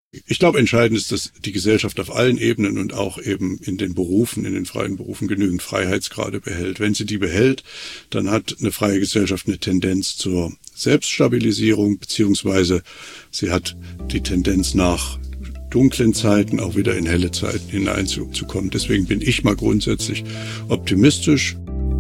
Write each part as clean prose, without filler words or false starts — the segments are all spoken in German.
Ich glaube, entscheidend ist, dass die Gesellschaft auf allen Ebenen und auch eben in den Berufen, in den freien Berufen genügend Freiheitsgrade behält. Wenn sie die behält, dann hat eine freie Gesellschaft eine Tendenz zur Selbststabilisierung, beziehungsweise sie hat die Tendenz nach dunklen Zeiten auch wieder in helle Zeiten hineinzukommen. Deswegen bin ich mal grundsätzlich optimistisch.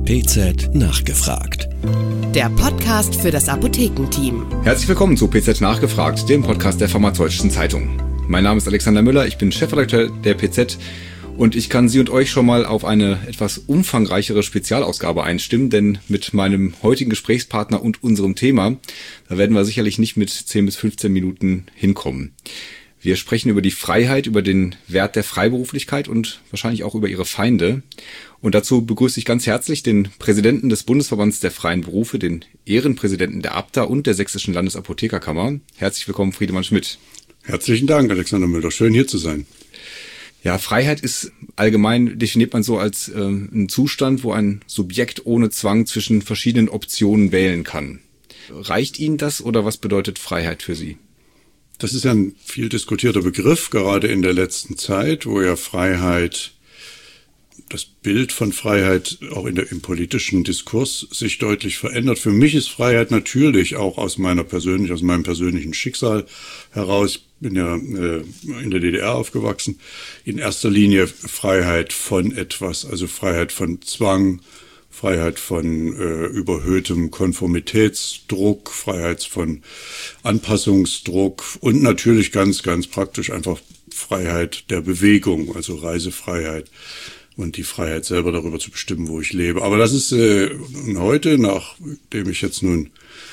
PZ nachgefragt. Der Podcast für das Apothekenteam. Herzlich willkommen zu PZ nachgefragt, dem Podcast der Pharmazeutischen Zeitung. Mein Name ist Alexander Müller, ich bin Chefredakteur der PZ und ich kann Sie und euch schon mal auf eine etwas umfangreichere Spezialausgabe einstimmen, denn mit meinem heutigen Gesprächspartner und unserem Thema, da werden wir sicherlich nicht mit 10 bis 15 Minuten hinkommen. Wir sprechen über die Freiheit, über den Wert der Freiberuflichkeit und wahrscheinlich auch über ihre Feinde. Und dazu begrüße ich ganz herzlich den Präsidenten des Bundesverbands der freien Berufe, den Ehrenpräsidenten der ABDA und der Sächsischen Landesapothekerkammer. Herzlich willkommen, Friedemann Schmidt. Herzlichen Dank, Alexander Müller. Schön, hier zu sein. Ja, Freiheit ist allgemein, definiert man so als ein Zustand, wo ein Subjekt ohne Zwang zwischen verschiedenen Optionen wählen kann. Reicht Ihnen das oder was bedeutet Freiheit für Sie? Das ist ja ein viel diskutierter Begriff, gerade in der letzten Zeit, wo ja Freiheit, das Bild von Freiheit auch im politischen Diskurs sich deutlich verändert. Für mich ist Freiheit natürlich auch aus meinem persönlichen Schicksal heraus, ich bin ja in der DDR aufgewachsen, in erster Linie Freiheit von etwas, also Freiheit von Zwang, Freiheit von überhöhtem Konformitätsdruck, Freiheit von Anpassungsdruck und natürlich ganz, ganz praktisch einfach Freiheit der Bewegung, also Reisefreiheit und die Freiheit selber darüber zu bestimmen, wo ich lebe. Aber das ist heute, nachdem ich jetzt nun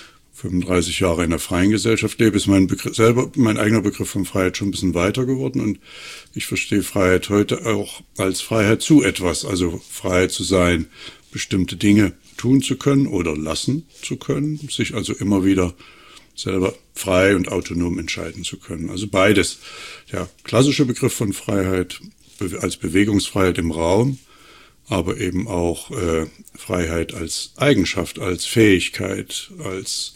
35 Jahre in der freien Gesellschaft lebe, ist mein eigener Begriff von Freiheit schon ein bisschen weiter geworden und ich verstehe Freiheit heute auch als Freiheit zu etwas, also Freiheit zu sein, bestimmte Dinge tun zu können oder lassen zu können, sich also immer wieder selber frei und autonom entscheiden zu können. Also beides. Der klassische Begriff von Freiheit als Bewegungsfreiheit im Raum, aber eben auch Freiheit als Eigenschaft, als Fähigkeit, als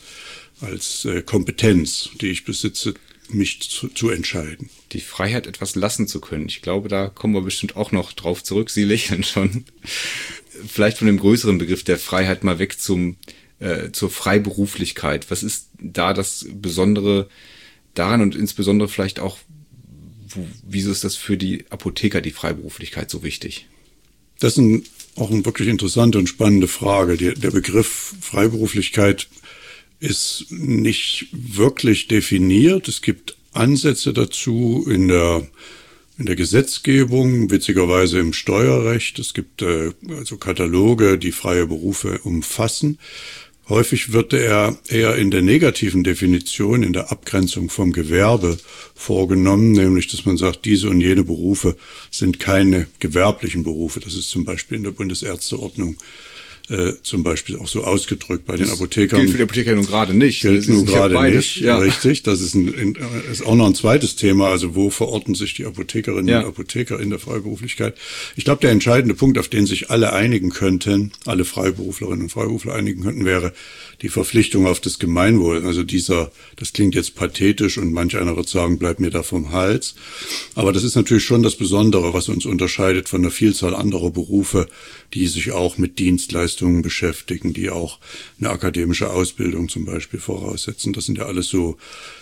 Kompetenz, die ich besitze, mich zu entscheiden. Die Freiheit, etwas lassen zu können. Ich glaube, da kommen wir bestimmt auch noch drauf zurück. Sie lächeln schon. Vielleicht von dem größeren Begriff der Freiheit mal weg zur Freiberuflichkeit. Was ist da das Besondere daran und insbesondere vielleicht auch, wieso ist das für die Apotheker, die Freiberuflichkeit, so wichtig? Das ist auch eine wirklich interessante und spannende Frage. Der Begriff Freiberuflichkeit ist nicht wirklich definiert. Es gibt Ansätze dazu in der Gesetzgebung, witzigerweise im Steuerrecht. Es gibt also Kataloge, die freie Berufe umfassen. Häufig wird er eher in der negativen Definition, in der Abgrenzung vom Gewerbe vorgenommen, nämlich dass man sagt, diese und jene Berufe sind keine gewerblichen Berufe. Das ist zum Beispiel in der Bundesärzteordnung zum Beispiel auch so ausgedrückt bei den Apothekern. Gilt für die Apotheker nun gerade nicht. Gilt nun gerade nicht, ja. Richtig. Das ist auch noch ein zweites Thema. Also wo verorten sich die Apothekerinnen und Apotheker in der Freiberuflichkeit? Ich glaube, der entscheidende Punkt, auf den sich alle einigen könnten, alle Freiberuflerinnen und Freiberufler einigen könnten, wäre die Verpflichtung auf das Gemeinwohl. Also das klingt jetzt pathetisch und manch einer wird sagen, bleib mir da vom Hals. Aber das ist natürlich schon das Besondere, was uns unterscheidet von einer Vielzahl anderer Berufe, die sich auch mit Dienstleistungen beschäftigen, die auch eine akademische Ausbildung zum Beispiel voraussetzen. Das sind ja alles so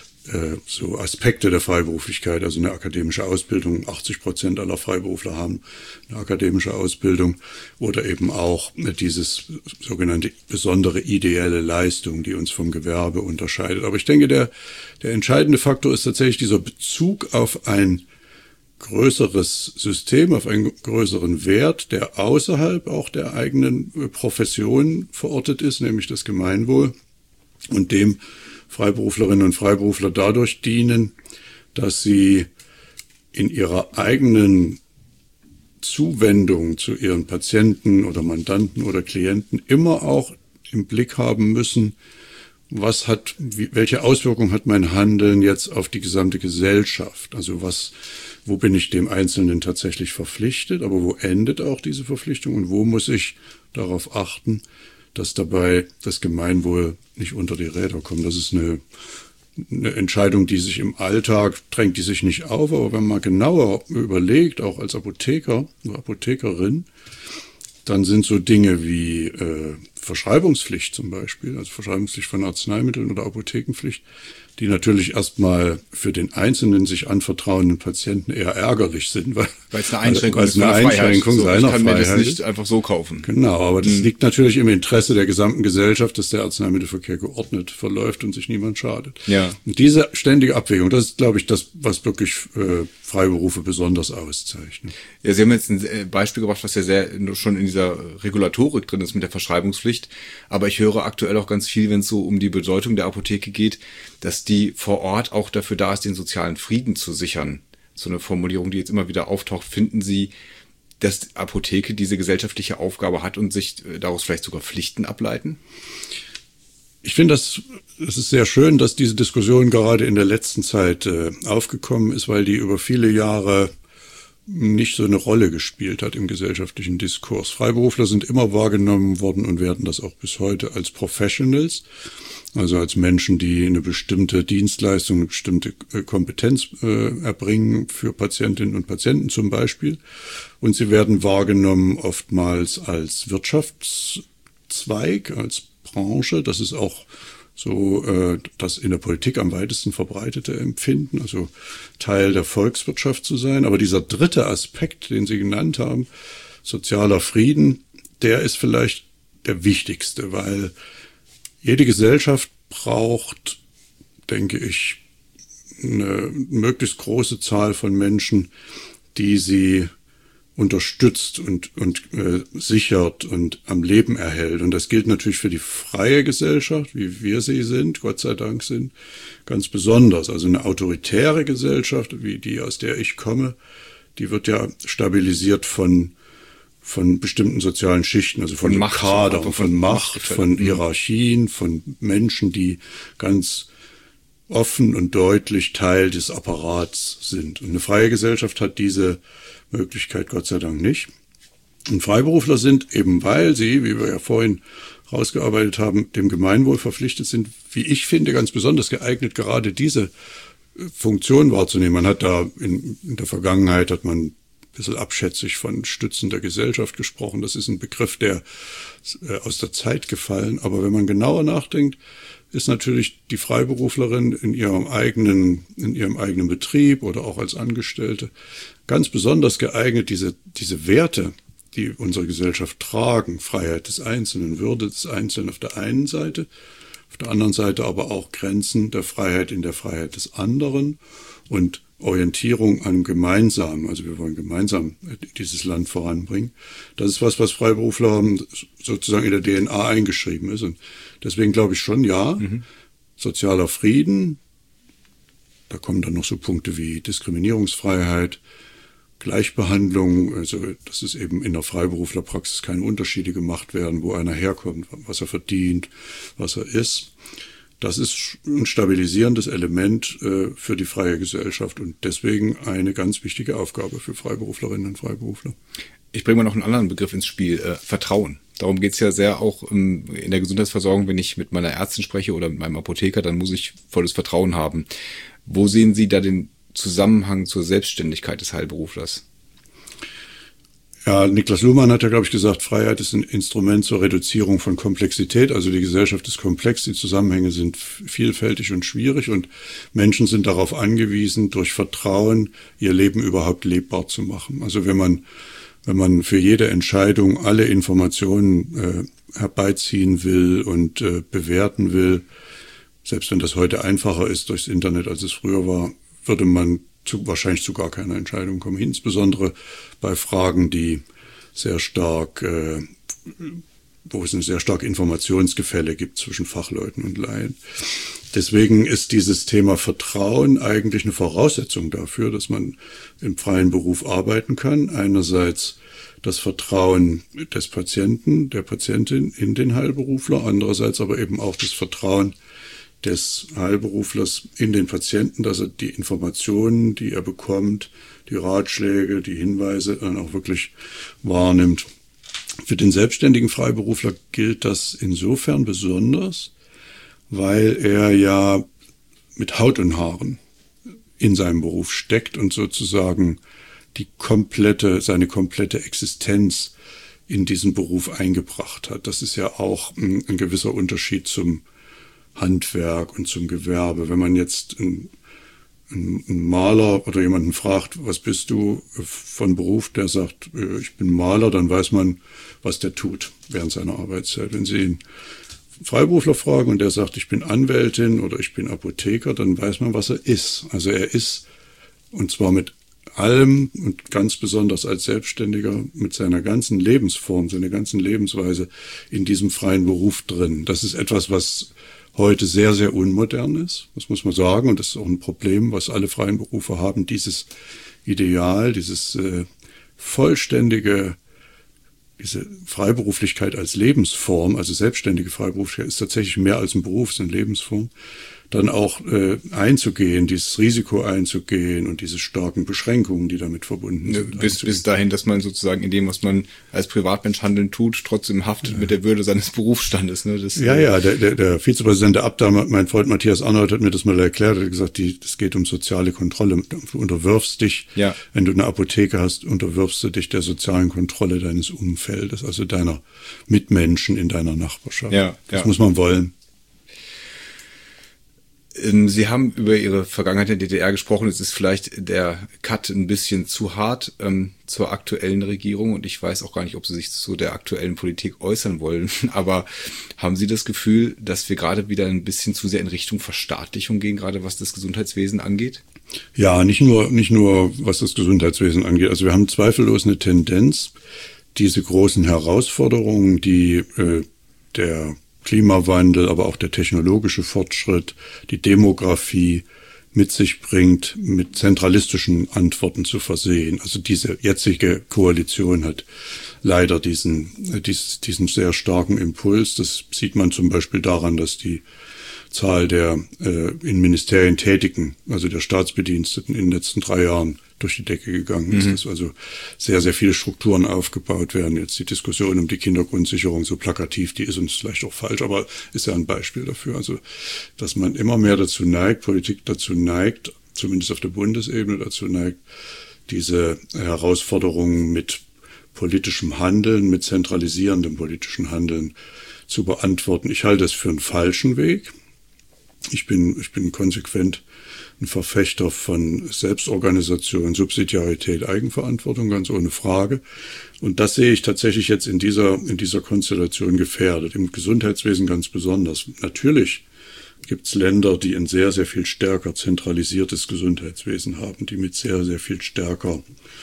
Aspekte der Freiberuflichkeit, also eine akademische Ausbildung. 80% aller Freiberufler haben eine akademische Ausbildung oder eben auch dieses sogenannte besondere ideelle Leistung, die uns vom Gewerbe unterscheidet. Aber ich denke, der entscheidende Faktor ist tatsächlich dieser Bezug auf ein größeres System, auf einen größeren Wert, der außerhalb auch der eigenen Profession verortet ist, nämlich das Gemeinwohl, und dem Freiberuflerinnen und Freiberufler dadurch dienen, dass sie in ihrer eigenen Zuwendung zu ihren Patienten oder Mandanten oder Klienten immer auch im Blick haben müssen, welche Auswirkung hat mein Handeln jetzt auf die gesamte Gesellschaft? Also wo bin ich dem Einzelnen tatsächlich verpflichtet, aber wo endet auch diese Verpflichtung und wo muss ich darauf achten, dass dabei das Gemeinwohl nicht unter die Räder kommt? Das ist eine eine Entscheidung, die sich im Alltag drängt, die sich nicht auf, aber wenn man genauer überlegt, auch als Apotheker oder Apothekerin, dann sind so Dinge wie Verschreibungspflicht zum Beispiel, also Verschreibungspflicht von Arzneimitteln oder Apothekenpflicht, die natürlich erstmal für den einzelnen sich anvertrauenden Patienten eher ärgerlich sind, weil es eine Einschränkung ist seiner Freiheit. Ich kann mir das nicht einfach so kaufen. Genau, aber das liegt natürlich im Interesse der gesamten Gesellschaft, dass der Arzneimittelverkehr geordnet verläuft und sich niemand schadet. Ja. Und diese ständige Abwägung, das ist, glaube ich, das, was wirklich Freiberufe besonders auszeichnet. Ja, Sie haben jetzt ein Beispiel gebracht, was ja sehr schon in dieser Regulatorik drin ist mit der Verschreibungspflicht. Aber ich höre aktuell auch ganz viel, wenn es so um die Bedeutung der Apotheke geht, dass die vor Ort auch dafür da ist, den sozialen Frieden zu sichern. So eine Formulierung, die jetzt immer wieder auftaucht. Finden Sie, dass die Apotheke diese gesellschaftliche Aufgabe hat und sich daraus vielleicht sogar Pflichten ableiten? Ich finde, es ist sehr schön, dass diese Diskussion gerade in der letzten Zeit aufgekommen ist, weil die über viele Jahre nicht so eine Rolle gespielt hat im gesellschaftlichen Diskurs. Freiberufler sind immer wahrgenommen worden und werden das auch bis heute als Professionals, also als Menschen, die eine bestimmte Dienstleistung, eine bestimmte Kompetenz erbringen für Patientinnen und Patienten zum Beispiel. Und sie werden wahrgenommen oftmals als Wirtschaftszweig, als Branche. Das ist auch so das in der Politik am weitesten verbreitete Empfinden, also Teil der Volkswirtschaft zu sein. Aber dieser dritte Aspekt, den Sie genannt haben, sozialer Frieden, der ist vielleicht der wichtigste, weil jede Gesellschaft braucht, denke ich, eine möglichst große Zahl von Menschen, die sie unterstützt und sichert und am Leben erhält. Und das gilt natürlich für die freie Gesellschaft, wie wir sie sind, Gott sei Dank sind, ganz besonders. Also eine autoritäre Gesellschaft, wie die, aus der ich komme, die wird ja stabilisiert von bestimmten sozialen Schichten, also von Macht, Kader, von Macht, von Hierarchien, von Menschen, die ganz offen und deutlich Teil des Apparats sind. Und eine freie Gesellschaft hat diese Möglichkeit Gott sei Dank nicht. Und Freiberufler sind, eben weil sie, wie wir ja vorhin rausgearbeitet haben, dem Gemeinwohl verpflichtet sind, wie ich finde, ganz besonders geeignet, gerade diese Funktion wahrzunehmen. Man hat da in der Vergangenheit hat man ein bisschen abschätzig von Stützen der Gesellschaft gesprochen. Das ist ein Begriff, der aus der Zeit gefallen. Aber wenn man genauer nachdenkt, ist natürlich die Freiberuflerin in ihrem eigenen Betrieb oder auch als Angestellte ganz besonders geeignet, diese Werte, die unsere Gesellschaft tragen, Freiheit des Einzelnen, Würde des Einzelnen auf der einen Seite, auf der anderen Seite aber auch Grenzen der Freiheit in der Freiheit des anderen und Orientierung an Gemeinsamen, also wir wollen gemeinsam dieses Land voranbringen. Das ist was Freiberufler haben, sozusagen in der DNA eingeschrieben ist. Und deswegen glaube ich schon, ja, sozialer Frieden, da kommen dann noch so Punkte wie Diskriminierungsfreiheit, Gleichbehandlung, also dass es eben in der Freiberuflerpraxis keine Unterschiede gemacht werden, wo einer herkommt, was er verdient, was er ist. Das ist ein stabilisierendes Element für die freie Gesellschaft und deswegen eine ganz wichtige Aufgabe für Freiberuflerinnen und Freiberufler. Ich bringe mal noch einen anderen Begriff ins Spiel, Vertrauen. Darum geht's ja sehr auch in der Gesundheitsversorgung, wenn ich mit meiner Ärztin spreche oder mit meinem Apotheker, dann muss ich volles Vertrauen haben. Wo sehen Sie da den Zusammenhang zur Selbstständigkeit des Heilberuflers? Ja, Niklas Luhmann hat ja, glaube ich, gesagt, Freiheit ist ein Instrument zur Reduzierung von Komplexität. Also die Gesellschaft ist komplex, die Zusammenhänge sind vielfältig und schwierig und Menschen sind darauf angewiesen, durch Vertrauen ihr Leben überhaupt lebbar zu machen. Also wenn man für jede Entscheidung alle Informationen herbeiziehen will und bewerten will, selbst wenn das heute einfacher ist durchs Internet, als es früher war, würde man wahrscheinlich zu gar keiner Entscheidung kommen. Insbesondere bei Fragen, die sehr stark, wo es ein sehr stark Informationsgefälle gibt zwischen Fachleuten und Laien. Deswegen ist dieses Thema Vertrauen eigentlich eine Voraussetzung dafür, dass man im freien Beruf arbeiten kann. Einerseits das Vertrauen des Patienten, der Patientin in den Heilberufler, andererseits aber eben auch das Vertrauen des Heilberuflers in den Patienten, dass er die Informationen, die er bekommt, die Ratschläge, die Hinweise dann auch wirklich wahrnimmt. Für den selbstständigen Freiberufler gilt das insofern besonders, weil er ja mit Haut und Haaren in seinem Beruf steckt und sozusagen seine komplette Existenz in diesen Beruf eingebracht hat. Das ist ja auch ein gewisser Unterschied zum Handwerk und zum Gewerbe. Wenn man jetzt einen Maler oder jemanden fragt, was bist du von Beruf, der sagt, ich bin Maler, dann weiß man, was der tut während seiner Arbeitszeit. Wenn Sie einen Freiberufler fragen und der sagt, ich bin Anwältin oder ich bin Apotheker, dann weiß man, was er ist. Also er ist, und zwar mit allem und ganz besonders als Selbstständiger mit seiner ganzen Lebensform, seiner ganzen Lebensweise in diesem freien Beruf drin. Das ist etwas, was heute sehr, sehr unmodern ist. Das muss man sagen. Und das ist auch ein Problem, was alle freien Berufe haben. Dieses Ideal, diese Freiberuflichkeit als Lebensform, also selbstständige Freiberuflichkeit, ist tatsächlich mehr als ein Beruf, es ist eine Lebensform, dann auch einzugehen, dieses Risiko einzugehen und diese starken Beschränkungen, die damit verbunden sind. Bis dahin, dass man sozusagen in dem, was man als Privatmensch handeln tut, trotzdem haftet mit der Würde seines Berufsstandes. Ne? Der Vizepräsident der Abda, mein Freund Matthias Arnold, hat mir das mal erklärt, er hat gesagt, es geht um soziale Kontrolle. Du unterwirfst dich, wenn du eine Apotheke hast, unterwirfst du dich der sozialen Kontrolle deines Umfeldes, also deiner Mitmenschen in deiner Nachbarschaft. Das muss man wollen. Sie haben über Ihre Vergangenheit in der DDR gesprochen. Es ist vielleicht der Cut ein bisschen zu hart zur aktuellen Regierung und ich weiß auch gar nicht, ob Sie sich zu der aktuellen Politik äußern wollen. Aber haben Sie das Gefühl, dass wir gerade wieder ein bisschen zu sehr in Richtung Verstaatlichung gehen, gerade was das Gesundheitswesen angeht? Ja, nicht nur was das Gesundheitswesen angeht. Also wir haben zweifellos eine Tendenz, diese großen Herausforderungen, die der Klimawandel, aber auch der technologische Fortschritt, die Demografie mit sich bringt, mit zentralistischen Antworten zu versehen. Also diese jetzige Koalition hat leider diesen sehr starken Impuls. Das sieht man zum Beispiel daran, dass die Zahl der in Ministerien Tätigen, also der Staatsbediensteten in den letzten 3 Jahren durch die Decke gegangen ist, dass also sehr, sehr viele Strukturen aufgebaut werden. Jetzt die Diskussion um die Kindergrundsicherung, so plakativ, die ist uns vielleicht auch falsch, aber ist ja ein Beispiel dafür. Also, dass man immer mehr dazu neigt, Politik dazu neigt, zumindest auf der Bundesebene dazu neigt, diese Herausforderungen mit politischem Handeln, mit zentralisierendem politischen Handeln zu beantworten. Ich halte es für einen falschen Weg. Ich bin konsequent ein Verfechter von Selbstorganisation, Subsidiarität, Eigenverantwortung, ganz ohne Frage. Und das sehe ich tatsächlich jetzt in dieser Konstellation gefährdet, im Gesundheitswesen ganz besonders. Natürlich gibt es Länder, die ein sehr, sehr viel stärker zentralisiertes Gesundheitswesen haben, die mit sehr, sehr viel stärker,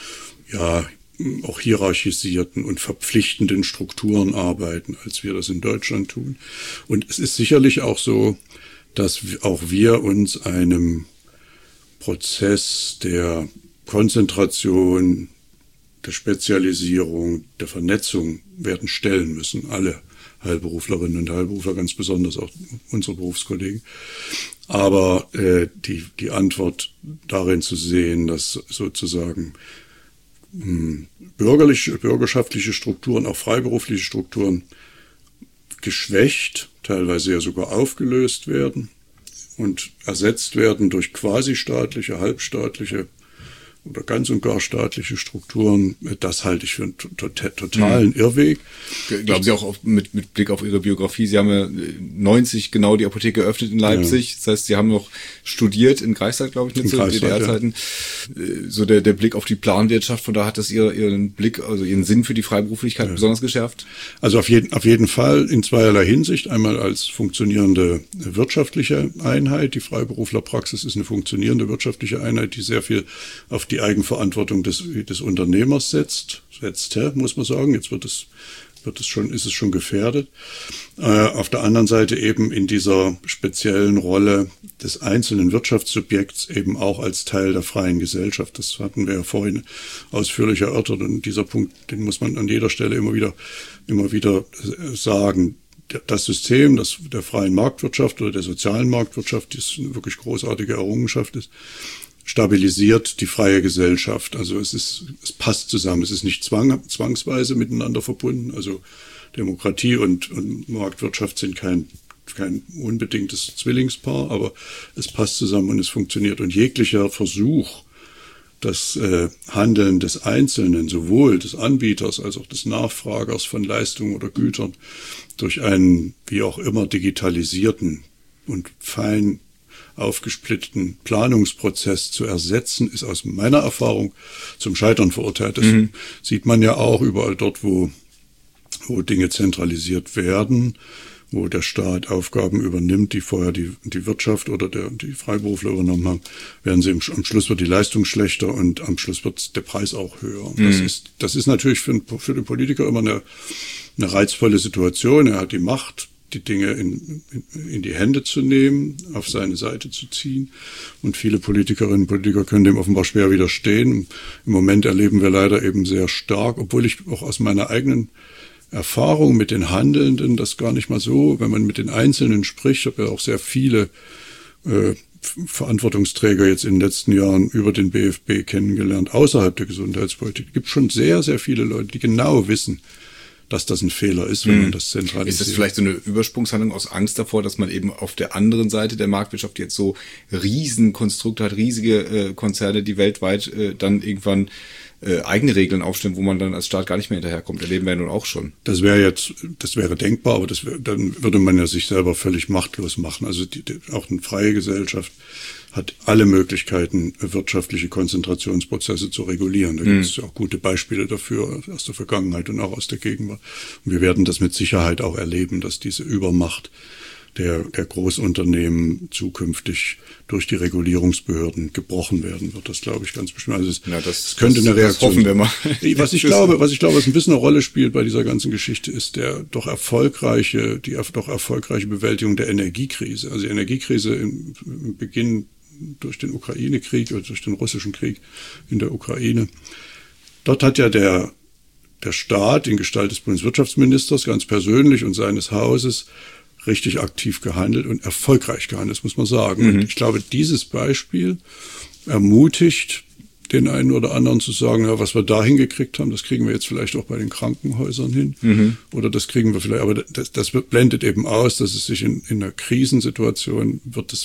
auch hierarchisierten und verpflichtenden Strukturen arbeiten, als wir das in Deutschland tun. Und es ist sicherlich auch so, dass auch wir uns einem Prozess der Konzentration, der Spezialisierung, der Vernetzung werden stellen müssen. Alle Heilberuflerinnen und Heilberufler, ganz besonders auch unsere Berufskollegen. Aber die Antwort darin zu sehen, dass sozusagen bürgerschaftliche Strukturen, auch freiberufliche Strukturen geschwächt, teilweise ja sogar aufgelöst werden und ersetzt werden durch quasi-staatliche, halbstaatliche oder ganz und gar staatliche Strukturen, das halte ich für einen totalen Irrweg. Glauben Sie auch mit Blick auf Ihre Biografie, Sie haben ja 90 genau die Apotheke geöffnet in Leipzig, ja. Das heißt, Sie haben noch studiert in Greifswald, glaube ich, zu DDR-Zeiten. Ja. So der Blick auf die Planwirtschaft, von da hat das Ihren Blick, also Ihren Sinn für die Freiberuflichkeit besonders geschärft? Also auf jeden Fall in zweierlei Hinsicht. Einmal als funktionierende wirtschaftliche Einheit. Die Freiberuflerpraxis ist eine funktionierende wirtschaftliche Einheit, die sehr viel auf die Eigenverantwortung des Unternehmers setzt, muss man sagen. Jetzt ist es schon gefährdet. Auf der anderen Seite eben in dieser speziellen Rolle des einzelnen Wirtschaftssubjekts eben auch als Teil der freien Gesellschaft. Das hatten wir ja vorhin ausführlich erörtert und dieser Punkt, den muss man an jeder Stelle immer wieder sagen. Das System der freien Marktwirtschaft oder der sozialen Marktwirtschaft, die eine wirklich großartige Errungenschaft ist, stabilisiert die freie Gesellschaft. Also es passt zusammen. Es ist nicht zwangsweise miteinander verbunden. Also Demokratie und Marktwirtschaft sind kein kein unbedingtes Zwillingspaar, aber es passt zusammen und es funktioniert. Und jeglicher Versuch, das Handeln des Einzelnen, sowohl des Anbieters als auch des Nachfragers von Leistungen oder Gütern, durch einen wie auch immer digitalisierten und fein aufgesplitteten Planungsprozess zu ersetzen, ist aus meiner Erfahrung zum Scheitern verurteilt. Das sieht man ja auch überall dort, wo Dinge zentralisiert werden, wo der Staat Aufgaben übernimmt, die vorher die Wirtschaft oder die Freiberufler übernommen haben, werden sie am Schluss wird die Leistung schlechter und am Schluss wird der Preis auch höher. Das ist natürlich für den Politiker immer eine reizvolle Situation. Er hat die Macht, die Dinge in die Hände zu nehmen, auf seine Seite zu ziehen. Und viele Politikerinnen und Politiker können dem offenbar schwer widerstehen. Im Moment erleben wir leider eben sehr stark, obwohl ich auch aus meiner eigenen Erfahrung mit den Handelnden das gar nicht mal so, wenn man mit den Einzelnen spricht, ich habe ja auch sehr viele Verantwortungsträger jetzt in den letzten Jahren über den BfB kennengelernt, außerhalb der Gesundheitspolitik. Es gibt schon sehr, sehr viele Leute, die genau wissen, dass das ein Fehler ist, wenn man das zentralisiert. Ist das vielleicht so eine Übersprungshandlung aus Angst davor, dass man eben auf der anderen Seite der Marktwirtschaft jetzt so Riesenkonstrukte hat, riesige Konzerne, die weltweit dann irgendwann eigene Regeln aufstellen, wo man dann als Staat gar nicht mehr hinterherkommt? Erleben wir ja nun auch schon. Das wäre denkbar, aber dann würde man ja sich selber völlig machtlos machen. Also auch eine freie Gesellschaft hat alle Möglichkeiten, wirtschaftliche Konzentrationsprozesse zu regulieren. Da gibt es auch gute Beispiele dafür aus der Vergangenheit und auch aus der Gegenwart. Und wir werden das mit Sicherheit auch erleben, dass diese Übermacht der Großunternehmen zukünftig durch die Regulierungsbehörden gebrochen werden wird. Das glaube ich ganz bestimmt. Also das könnte eine Reaktion hoffen wir mal. Was ich glaube, was ein bisschen eine Rolle spielt bei dieser ganzen Geschichte, ist die doch erfolgreiche Bewältigung der Energiekrise. Also die Energiekrise im Beginn durch den Ukraine-Krieg oder durch den russischen Krieg in der Ukraine. Dort hat ja der Staat in Gestalt des Bundeswirtschaftsministers ganz persönlich und seines Hauses richtig aktiv gehandelt und erfolgreich gehandelt, das muss man sagen. Und ich glaube, dieses Beispiel ermutigt den einen oder anderen zu sagen, ja, was wir da hingekriegt haben, das kriegen wir jetzt vielleicht auch bei den Krankenhäusern hin. Oder das kriegen wir vielleicht, aber das blendet eben aus, dass es sich in einer Krisensituation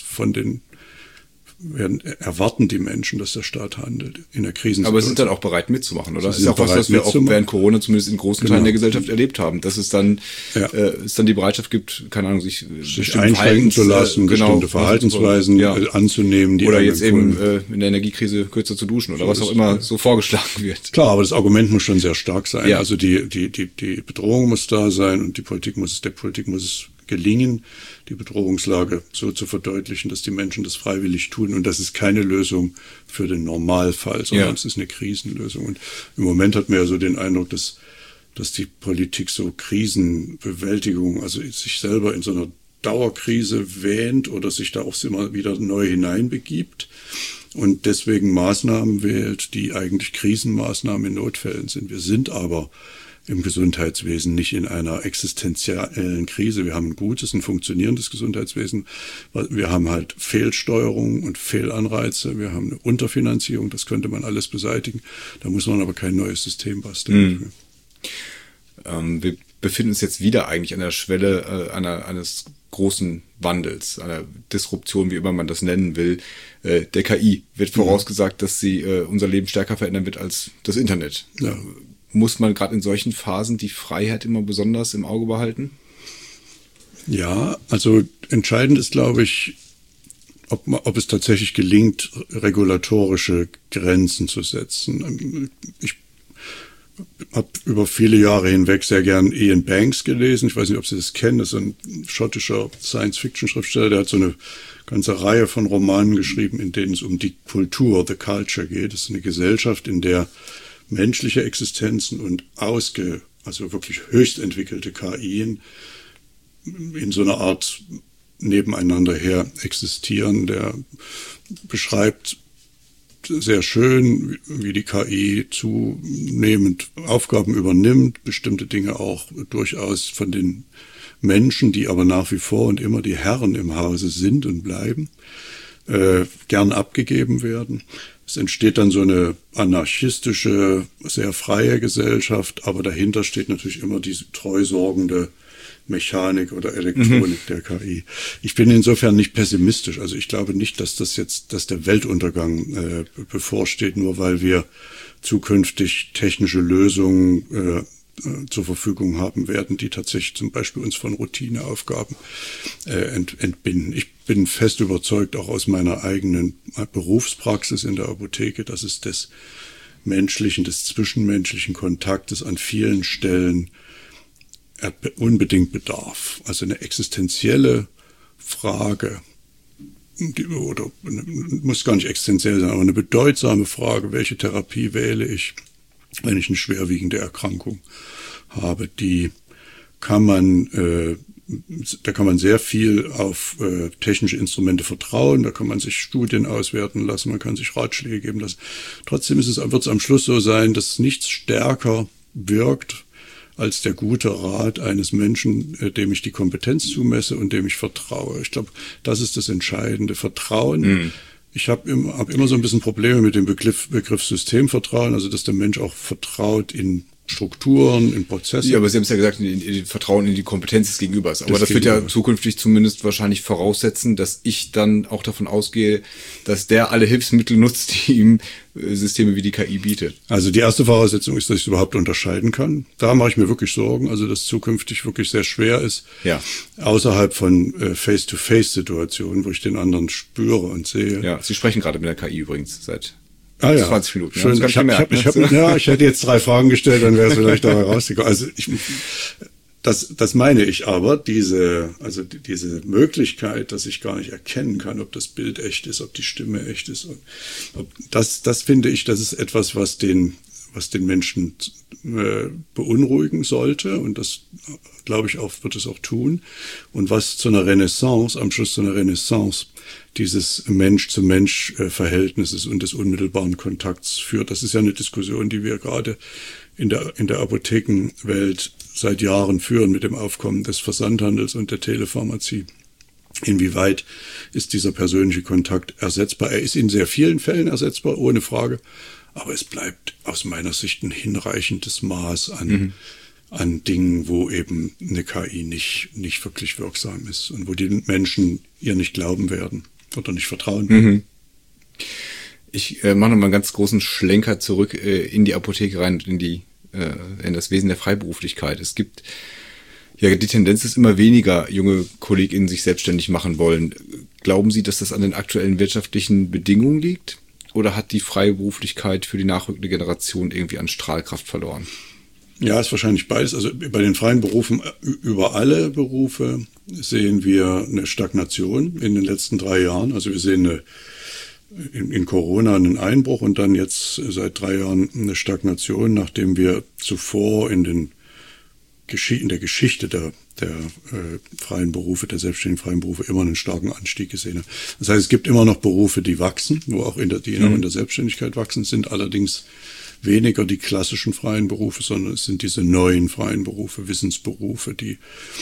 erwarten die Menschen, dass der Staat handelt in der Krisensituation. Aber sind dann auch bereit mitzumachen, oder? Das ist auch was wir auch während Corona zumindest in großen Teilen der Gesellschaft erlebt haben, dass es dann die Bereitschaft gibt, keine Ahnung, sich einschränken zu lassen, bestimmte Verhaltensweisen anzunehmen. Oder jetzt eben in der Energiekrise kürzer zu duschen oder was auch immer so vorgeschlagen wird. Klar, aber das Argument muss schon sehr stark sein. Ja. Also die Bedrohung muss da sein und der Politik muss es gelingen, die Bedrohungslage so zu verdeutlichen, dass die Menschen das freiwillig tun. Und das ist keine Lösung für den Normalfall, sondern es ist eine Krisenlösung. Und im Moment hat man ja so den Eindruck, dass die Politik so Krisenbewältigung, also sich selber in so einer Dauerkrise wähnt oder sich da auch immer wieder neu hineinbegibt und deswegen Maßnahmen wählt, die eigentlich Krisenmaßnahmen in Notfällen sind. Wir sind aber im Gesundheitswesen nicht in einer existenziellen Krise. Wir haben ein funktionierendes Gesundheitswesen. Wir haben halt Fehlsteuerung und Fehlanreize. Wir haben eine Unterfinanzierung. Das könnte man alles beseitigen. Da muss man aber kein neues System basteln. Wir befinden uns jetzt wieder eigentlich an der Schwelle eines großen Wandels, einer Disruption, wie immer man das nennen will. Der KI wird vorausgesagt, dass sie unser Leben stärker verändern wird als das Internet. Ja. Muss man gerade in solchen Phasen die Freiheit immer besonders im Auge behalten? Ja, also entscheidend ist, glaube ich, ob es tatsächlich gelingt, regulatorische Grenzen zu setzen. Ich habe über viele Jahre hinweg sehr gern Ian Banks gelesen. Ich weiß nicht, ob Sie das kennen. Das ist ein schottischer Science-Fiction-Schriftsteller. Der hat so eine ganze Reihe von Romanen geschrieben, in denen es um die Kultur, the culture geht. Das ist eine Gesellschaft, in der menschliche Existenzen und also wirklich höchst entwickelte KIen in so einer Art nebeneinander her existieren. Der beschreibt sehr schön, wie die KI zunehmend Aufgaben übernimmt, bestimmte Dinge auch durchaus von den Menschen, die aber nach wie vor und immer die Herren im Hause sind und bleiben, gern abgegeben werden. Es entsteht dann so eine anarchistische, sehr freie Gesellschaft, aber dahinter steht natürlich immer diese treu sorgende Mechanik oder Elektronik der KI. Ich bin insofern nicht pessimistisch. Also ich glaube nicht, dass der Weltuntergang bevorsteht, nur weil wir zukünftig technische Lösungen zur Verfügung haben werden, die tatsächlich zum Beispiel uns von Routineaufgaben entbinden. Ich bin fest überzeugt, auch aus meiner eigenen Berufspraxis in der Apotheke, dass es des menschlichen, des zwischenmenschlichen Kontaktes an vielen Stellen unbedingt bedarf. Also eine existenzielle Frage, oder muss gar nicht existenziell sein, aber eine bedeutsame Frage, welche Therapie wähle ich, wenn ich eine schwerwiegende Erkrankung habe, da kann man sehr viel auf technische Instrumente vertrauen, da kann man sich Studien auswerten lassen, man kann sich Ratschläge geben lassen. Trotzdem wird es am Schluss so sein, dass nichts stärker wirkt als der gute Rat eines Menschen, dem ich die Kompetenz zumesse und dem ich vertraue. Ich glaube, das ist das entscheidende Vertrauen. Ich habe immer so ein bisschen Probleme mit dem Begriff Systemvertrauen, also dass der Mensch auch vertraut in Strukturen, in Prozesse. Ja, aber Sie haben es ja gesagt, in Vertrauen in die Kompetenz des Gegenübers. Aber das wird ja zukünftig zumindest wahrscheinlich voraussetzen, dass ich dann auch davon ausgehe, dass der alle Hilfsmittel nutzt, die ihm Systeme wie die KI bietet. Also die erste Voraussetzung ist, dass ich es überhaupt unterscheiden kann. Da mache ich mir wirklich Sorgen, also dass es zukünftig wirklich sehr schwer ist, außerhalb von Face-to-Face-Situationen, wo ich den anderen spüre und sehe. Ja, Sie sprechen gerade mit der KI übrigens seit 20 Minuten. Schön. Ich hätte jetzt 3 Fragen gestellt, dann wäre es vielleicht dabei rausgekommen. Also das meine ich aber, diese Möglichkeit, dass ich gar nicht erkennen kann, ob das Bild echt ist, ob die Stimme echt ist. Das finde ich, das ist etwas, was den Menschen beunruhigen sollte, und das, glaube ich, wird es auch tun, und was am Schluss zu einer Renaissance dieses Mensch-zu-Mensch-Verhältnisses und des unmittelbaren Kontakts führt. Das ist ja eine Diskussion, die wir gerade in der Apothekenwelt seit Jahren führen mit dem Aufkommen des Versandhandels und der Telepharmazie. Inwieweit ist dieser persönliche Kontakt ersetzbar? Er ist in sehr vielen Fällen ersetzbar, ohne Frage. Aber es bleibt aus meiner Sicht ein hinreichendes Maß an Dingen, wo eben eine KI nicht wirklich wirksam ist und wo die Menschen ihr nicht glauben werden oder nicht vertrauen werden. Ich mache nochmal einen ganz großen Schlenker zurück in die Apotheke rein und in das Wesen der Freiberuflichkeit. Es gibt ja, die Tendenz ist, immer weniger junge KollegInnen sich selbstständig machen wollen. Glauben Sie, dass das an den aktuellen wirtschaftlichen Bedingungen liegt? Oder hat die Freiberuflichkeit für die nachrückende Generation irgendwie an Strahlkraft verloren? Ja, ist wahrscheinlich beides. Also bei den freien Berufen, über alle Berufe, sehen wir eine Stagnation in den letzten 3 Jahren. Also wir sehen in Corona einen Einbruch und dann jetzt seit 3 Jahren eine Stagnation, nachdem wir zuvor in der Geschichte der freien Berufe, der selbstständigen freien Berufe immer einen starken Anstieg gesehen haben. Das heißt, es gibt immer noch Berufe, die wachsen, die auch in der Selbstständigkeit wachsen, sind allerdings weniger die klassischen freien Berufe, sondern es sind diese neuen freien Berufe, Wissensberufe, die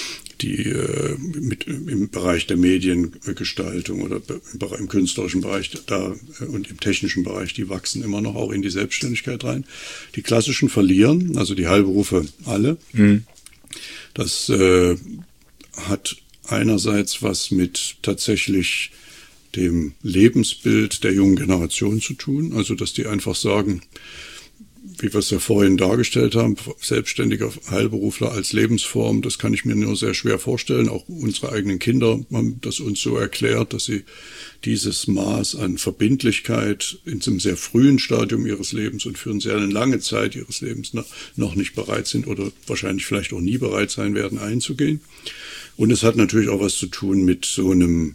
im Bereich der Mediengestaltung oder im künstlerischen Bereich und im technischen Bereich, die wachsen immer noch auch in die Selbstständigkeit rein. Die klassischen verlieren, also die Heilberufe alle. Das hat einerseits was mit tatsächlich dem Lebensbild der jungen Generation zu tun, also dass die einfach sagen, wie wir es ja vorhin dargestellt haben, selbstständiger Heilberufler als Lebensform, das kann ich mir nur sehr schwer vorstellen. Auch unsere eigenen Kinder haben das uns so erklärt, dass sie dieses Maß an Verbindlichkeit in einem sehr frühen Stadium ihres Lebens und für eine sehr lange Zeit ihres Lebens noch nicht bereit sind oder wahrscheinlich vielleicht auch nie bereit sein werden, einzugehen. Und es hat natürlich auch was zu tun mit so einem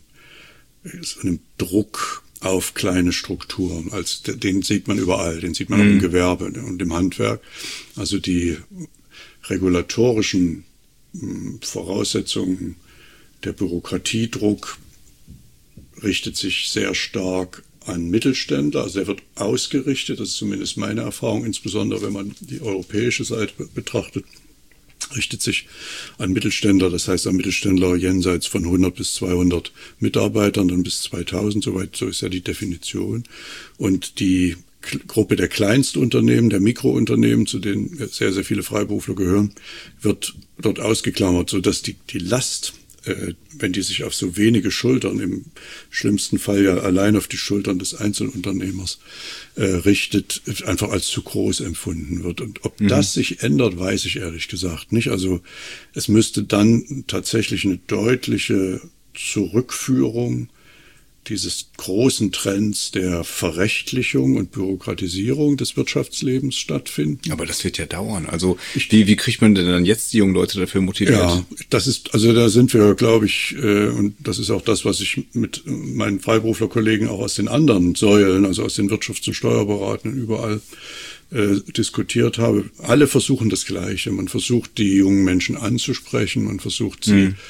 Druck auf kleine Strukturen. Den sieht man überall, den sieht man auch im Gewerbe und im Handwerk. Also die regulatorischen Voraussetzungen, der Bürokratiedruck richtet sich sehr stark an Mittelständler. Also er wird ausgerichtet, das ist zumindest meine Erfahrung, insbesondere wenn man die europäische Seite betrachtet, richtet sich an Mittelständler, das heißt an Mittelständler jenseits von 100 bis 200 Mitarbeitern, dann bis 2000, so ist ja die Definition. Und die Gruppe der Kleinstunternehmen, der Mikrounternehmen, zu denen sehr, sehr viele Freiberufler gehören, wird dort ausgeklammert, sodass die Last, wenn die sich auf so wenige Schultern, im schlimmsten Fall ja allein auf die Schultern des Einzelunternehmers richtet, einfach als zu groß empfunden wird. Und ob das sich ändert, weiß ich ehrlich gesagt nicht. Also es müsste dann tatsächlich eine deutliche Zurückführung dieses großen Trends der Verrechtlichung und Bürokratisierung des Wirtschaftslebens stattfinden. Aber das wird ja dauern. Also wie kriegt man denn dann jetzt die jungen Leute dafür motiviert? Ja, da sind wir, glaube ich, und das ist auch das, was ich mit meinen Freiberuflerkollegen auch aus den anderen Säulen, also aus den Wirtschafts- und Steuerberatern überall diskutiert habe. Alle versuchen das Gleiche. Man versucht, die jungen Menschen anzusprechen, man versucht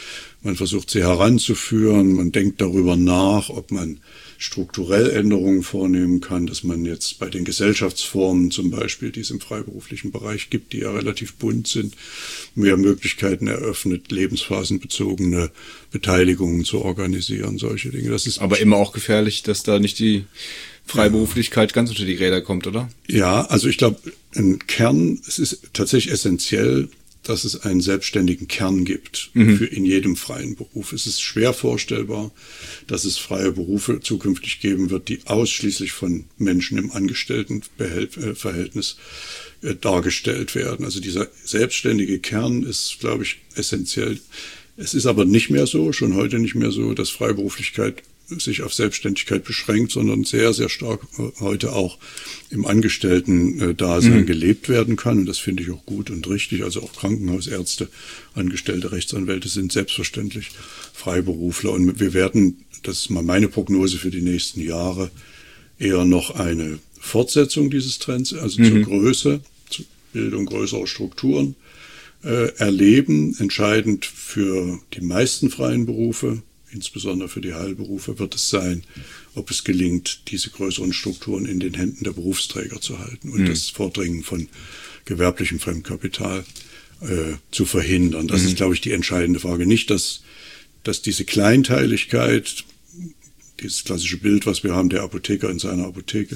sie heranzuführen, man denkt darüber nach, ob man strukturell Änderungen vornehmen kann, dass man jetzt bei den Gesellschaftsformen zum Beispiel, die es im freiberuflichen Bereich gibt, die ja relativ bunt sind, mehr Möglichkeiten eröffnet, lebensphasenbezogene Beteiligungen zu organisieren, solche Dinge. Das ist aber immer auch gefährlich, dass da nicht die Freiberuflichkeit ganz unter die Räder kommt, oder? Ja, also ich glaube, es ist tatsächlich essentiell, dass es einen selbstständigen Kern gibt in jedem freien Beruf. Es ist schwer vorstellbar, dass es freie Berufe zukünftig geben wird, die ausschließlich von Menschen im Angestelltenverhältnis dargestellt werden. Also dieser selbstständige Kern ist, glaube ich, essentiell. Es ist aber nicht mehr so, schon heute nicht mehr so, dass Freiberuflichkeit sich auf Selbstständigkeit beschränkt, sondern sehr, sehr stark heute auch im Angestellten-Dasein gelebt werden kann. Und das finde ich auch gut und richtig. Also auch Krankenhausärzte, Angestellte Rechtsanwälte sind selbstverständlich Freiberufler. Und wir werden, das ist mal meine Prognose für die nächsten Jahre, eher noch eine Fortsetzung dieses Trends, also zur Größe, zur Bildung größerer Strukturen erleben. Entscheidend für die meisten freien Berufe, insbesondere für die Heilberufe, wird es sein, ob es gelingt, diese größeren Strukturen in den Händen der Berufsträger zu halten und das Vordringen von gewerblichem Fremdkapital zu verhindern. Das ist, glaube ich, die entscheidende Frage. Nicht, dass diese Kleinteiligkeit, dieses klassische Bild, was wir haben, der Apotheker in seiner Apotheke,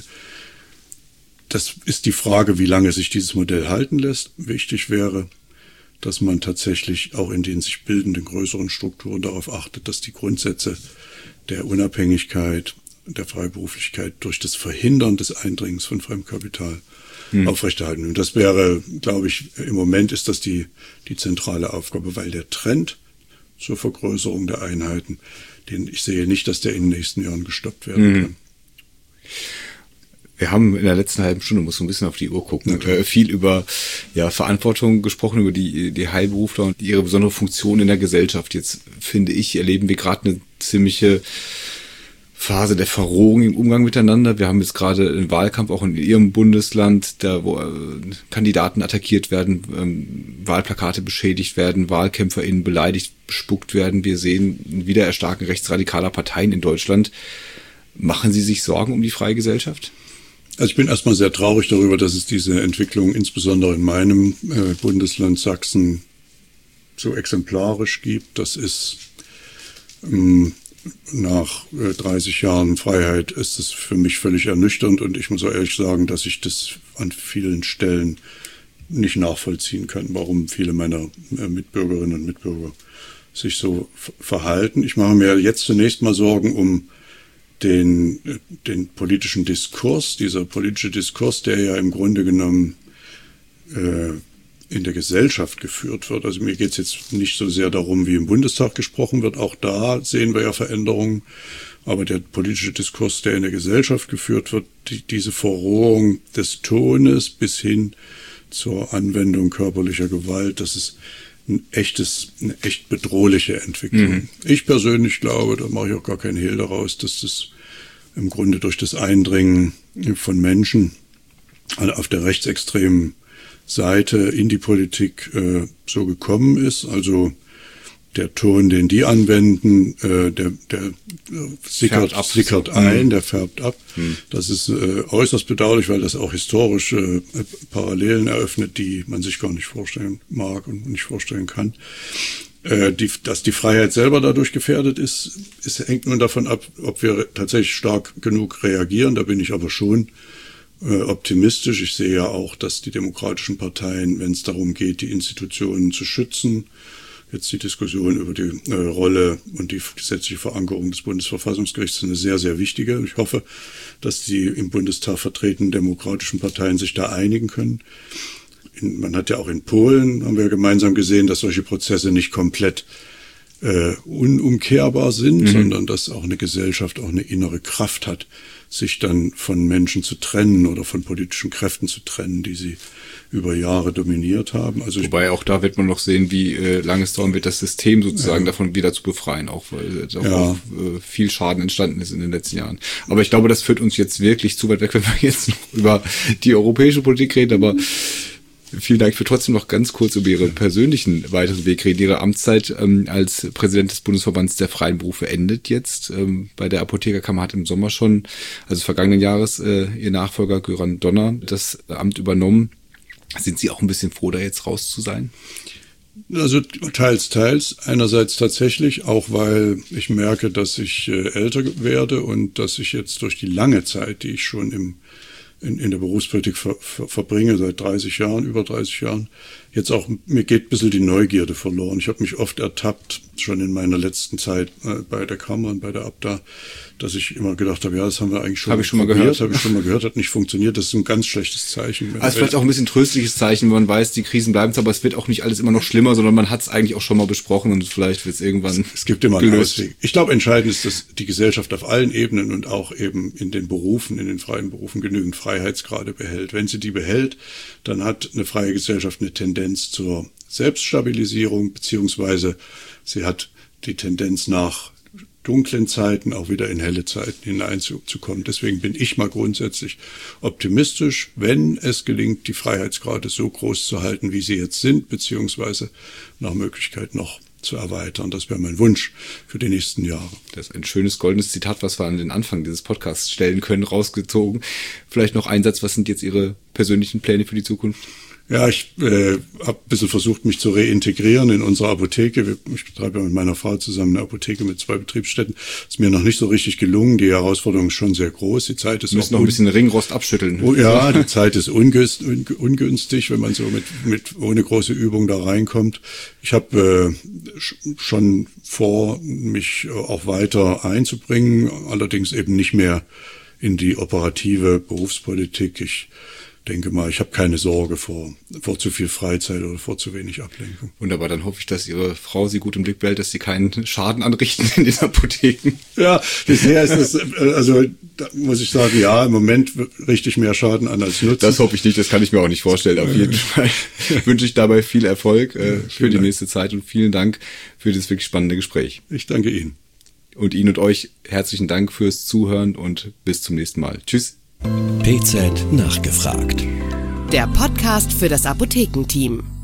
das ist die Frage, wie lange sich dieses Modell halten lässt. Wichtig wäre, dass man tatsächlich auch in den sich bildenden größeren Strukturen darauf achtet, dass die Grundsätze der Unabhängigkeit, der Freiberuflichkeit durch das Verhindern des Eindringens von Fremdkapital aufrechterhalten. Und das wäre, glaube ich, im Moment ist das die zentrale Aufgabe, weil der Trend zur Vergrößerung der Einheiten, ich sehe nicht, dass der in den nächsten Jahren gestoppt werden kann. Wir haben in der letzten halben Stunde, muss so ein bisschen auf die Uhr gucken, viel über Verantwortung gesprochen, über die Heilberufler und ihre besondere Funktion in der Gesellschaft. Jetzt, finde ich, erleben wir gerade eine ziemliche Phase der Verrohung im Umgang miteinander. Wir haben jetzt gerade einen Wahlkampf auch in Ihrem Bundesland, da wo Kandidaten attackiert werden, Wahlplakate beschädigt werden, WahlkämpferInnen beleidigt, bespuckt werden. Wir sehen ein Wiedererstarken rechtsradikaler Parteien in Deutschland. Machen Sie sich Sorgen um die freie Gesellschaft? Also ich bin erstmal sehr traurig darüber, dass es diese Entwicklung insbesondere in meinem Bundesland Sachsen so exemplarisch gibt. Das ist nach 30 Jahren Freiheit ist es für mich völlig ernüchternd und ich muss auch ehrlich sagen, dass ich das an vielen Stellen nicht nachvollziehen kann, warum viele meiner Mitbürgerinnen und Mitbürger sich so verhalten. Ich mache mir jetzt zunächst mal Sorgen um den politischen Diskurs, dieser politische Diskurs, der ja im Grunde genommen in der Gesellschaft geführt wird. Also mir geht es jetzt nicht so sehr darum, wie im Bundestag gesprochen wird. Auch da sehen wir ja Veränderungen. Aber der politische Diskurs, der in der Gesellschaft geführt wird, diese Verrohung des Tones bis hin zur Anwendung körperlicher Gewalt, das ist eine echt bedrohliche Entwicklung. Ich persönlich glaube, da mache ich auch gar keinen Hehl daraus, dass das im Grunde durch das Eindringen von Menschen auf der rechtsextremen Seite in die Politik so gekommen ist. Also der Ton, den die anwenden, der sickert ein, der färbt ab. Das ist äußerst bedauerlich, weil das auch historische Parallelen eröffnet, die man sich gar nicht vorstellen mag und nicht vorstellen kann. Dass die Freiheit selber dadurch gefährdet ist, hängt nun davon ab, ob wir tatsächlich stark genug reagieren. Da bin ich aber schon optimistisch. Ich sehe ja auch, dass die demokratischen Parteien, wenn es darum geht, die Institutionen zu schützen, jetzt die Diskussion über die Rolle und die gesetzliche Verankerung des Bundesverfassungsgerichts ist eine sehr, sehr wichtige. Ich hoffe, dass die im Bundestag vertretenen demokratischen Parteien sich da einigen können. Man hat ja auch in Polen, haben wir gemeinsam gesehen, dass solche Prozesse nicht komplett unumkehrbar sind, sondern dass auch eine Gesellschaft auch eine innere Kraft hat, sich dann von Menschen zu trennen oder von politischen Kräften zu trennen, die sie über Jahre dominiert haben. Also wobei auch da wird man noch sehen, wie lange es dauern wird, das System sozusagen davon wieder zu befreien, auch weil auch viel Schaden entstanden ist in den letzten Jahren. Aber ich glaube, das führt uns jetzt wirklich zu weit weg, wenn wir jetzt noch über die europäische Politik reden, aber vielen Dank. Ich würde trotzdem noch ganz kurz über Ihre persönlichen weiteren Weg reden. Ihre Amtszeit als Präsident des Bundesverbands der freien Berufe endet jetzt. Bei der Apothekerkammer hat im Sommer schon, also vergangenen Jahres, Ihr Nachfolger Göran Donner das Amt übernommen. Sind Sie auch ein bisschen froh, da jetzt raus zu sein? Also teils. Einerseits tatsächlich, auch weil ich merke, dass ich älter werde und dass ich jetzt durch die lange Zeit, die ich schon in der Berufspolitik verbringe, seit 30 Jahren, über 30 Jahren, jetzt auch, mir geht ein bisschen die Neugierde verloren. Ich habe mich oft ertappt, schon in meiner letzten Zeit bei der Kammer und bei der Abda, dass ich immer gedacht habe, ja, das haben wir eigentlich schon mal gehört, hat nicht funktioniert. Das ist ein ganz schlechtes Zeichen. Also vielleicht auch ein bisschen tröstliches Zeichen, wenn man weiß, die Krisen bleiben, aber es wird auch nicht alles immer noch schlimmer, sondern man hat es eigentlich auch schon mal besprochen und vielleicht wird es irgendwann Es gibt immer einen Ausweg. Ich glaube, entscheidend ist, dass die Gesellschaft auf allen Ebenen und auch eben in den Berufen, in den freien Berufen genügend Freiheitsgrade behält. Wenn sie die behält, dann hat eine freie Gesellschaft eine Tendenz zur Selbststabilisierung, beziehungsweise sie hat die Tendenz nach dunklen Zeiten auch wieder in helle Zeiten hineinzukommen. Deswegen bin ich mal grundsätzlich optimistisch, wenn es gelingt, die Freiheitsgrade so groß zu halten, wie sie jetzt sind, beziehungsweise nach Möglichkeit noch zu erweitern. Das wäre mein Wunsch für die nächsten Jahre. Das ist ein schönes goldenes Zitat, was wir an den Anfang dieses Podcasts stellen können, rausgezogen. Vielleicht noch ein Satz, was sind jetzt Ihre persönlichen Pläne für die Zukunft? Ja, ich habe ein bisschen versucht, mich zu reintegrieren in unsere Apotheke. Ich betreibe mit meiner Frau zusammen eine Apotheke mit 2 Betriebsstätten. Ist mir noch nicht so richtig gelungen. Die Herausforderung ist schon sehr groß. Die Zeit ist müssen noch ein bisschen Ringrost abschütteln. Oh, ja, die Zeit ist ungünstig, wenn man so mit ohne große Übung da reinkommt. Ich habe schon vor, mich auch weiter einzubringen, allerdings eben nicht mehr in die operative Berufspolitik. Ich denke mal, ich habe keine Sorge vor zu viel Freizeit oder vor zu wenig Ablenkung. Wunderbar, dann hoffe ich, dass Ihre Frau Sie gut im Blick behält, dass Sie keinen Schaden anrichten in den Apotheken. Ja, bisher ist das, also da muss ich sagen, ja, im Moment richte ich mehr Schaden an als Nutzen. Das hoffe ich nicht, das kann ich mir auch nicht vorstellen. Auf jeden Fall wünsche ich dabei viel Erfolg für die nächste Zeit und vielen Dank für das wirklich spannende Gespräch. Ich danke Ihnen. Und Ihnen und euch herzlichen Dank fürs Zuhören und bis zum nächsten Mal. Tschüss. PZ nachgefragt. Der Podcast für das Apothekenteam.